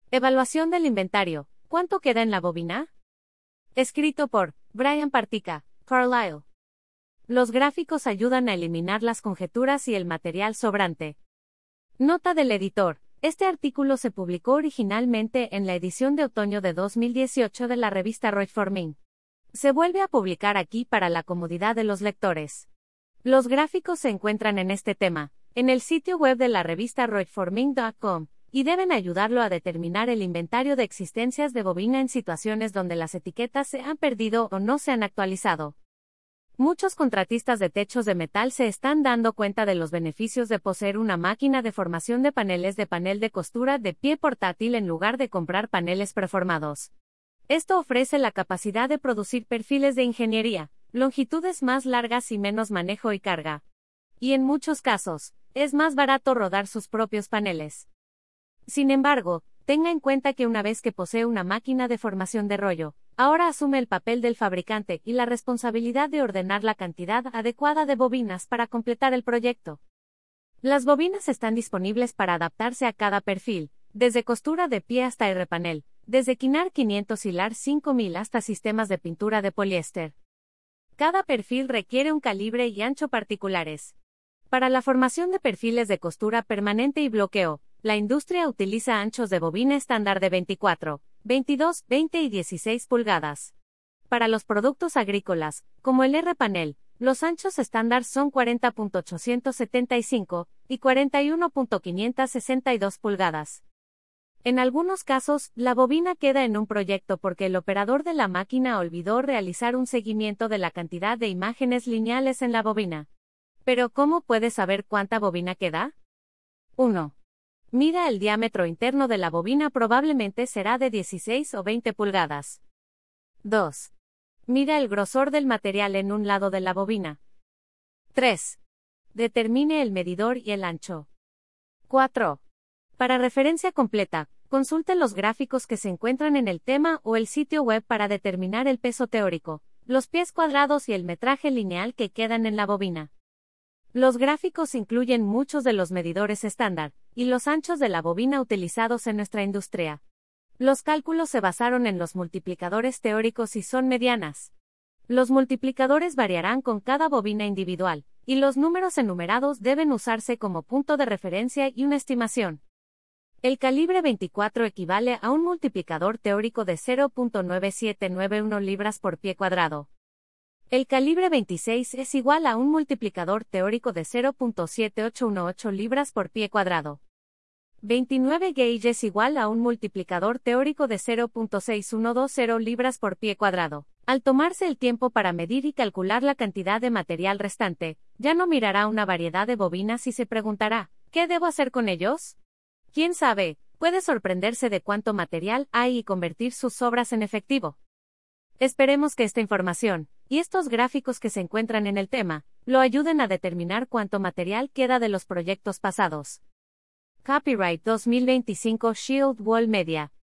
Evaluación del inventario. ¿Cuánto queda en la bobina? Escrito por Brian Partica, Carlisle. Los gráficos ayudan a eliminar las conjeturas y el material sobrante. Nota del editor. Este artículo se publicó originalmente en la edición de otoño de 2018 de la revista Roy-Forming. Se vuelve a publicar aquí para la comodidad de los lectores. Los gráficos se encuentran en este tema, en el sitio web de la revista royforming.com, y deben ayudarlo a determinar el inventario de existencias de bobina en situaciones donde las etiquetas se han perdido o no se han actualizado. Muchos contratistas de techos de metal se están dando cuenta de los beneficios de poseer una máquina de formación de paneles de panel de costura de pie portátil en lugar de comprar paneles preformados. Esto ofrece la capacidad de producir perfiles de ingeniería, longitudes más largas y menos manejo y carga. Y en muchos casos, es más barato rodar sus propios paneles. Sin embargo, tenga en cuenta que una vez que posee una máquina de formación de rollo, ahora asume el papel del fabricante y la responsabilidad de ordenar la cantidad adecuada de bobinas para completar el proyecto. Las bobinas están disponibles para adaptarse a cada perfil, desde costura de pie hasta R-panel, desde Quinar 500 hilar 5000 hasta sistemas de pintura de poliéster. Cada perfil requiere un calibre y ancho particulares. Para la formación de perfiles de costura permanente y bloqueo, la industria utiliza anchos de bobina estándar de 24, 22, 20 y 16 pulgadas. Para los productos agrícolas, como el R-panel, los anchos estándar son 40.875 y 41.562 pulgadas. En algunos casos, la bobina queda en un proyecto porque el operador de la máquina olvidó realizar un seguimiento de la cantidad de imágenes lineales en la bobina. Pero ¿cómo puede saber cuánta bobina queda? 1. Mida el diámetro interno de la bobina, probablemente será de 16 o 20 pulgadas. 2. Mida el grosor del material en un lado de la bobina. 3. Determine el medidor y el ancho. 4. Para referencia completa, consulte los gráficos que se encuentran en el tema o el sitio web para determinar el peso teórico, los pies cuadrados y el metraje lineal que quedan en la bobina. Los gráficos incluyen muchos de los medidores estándar y los anchos de la bobina utilizados en nuestra industria. Los cálculos se basaron en los multiplicadores teóricos y son medianas. Los multiplicadores variarán con cada bobina individual, y los números enumerados deben usarse como punto de referencia y una estimación. El calibre 24 equivale a un multiplicador teórico de 0.9791 libras por pie cuadrado. El calibre 26 es igual a un multiplicador teórico de 0.7818 libras por pie cuadrado. 29 gauge es igual a un multiplicador teórico de 0.6120 libras por pie cuadrado. Al tomarse el tiempo para medir y calcular la cantidad de material restante, ya no mirará una variedad de bobinas y se preguntará, ¿qué debo hacer con ellos? ¿Quién sabe? Puede sorprenderse de cuánto material hay y convertir sus sobras en efectivo. Esperemos que esta información, y estos gráficos que se encuentran en el tema, lo ayuden a determinar cuánto material queda de los proyectos pasados. Copyright 2025 Shield Wall Media.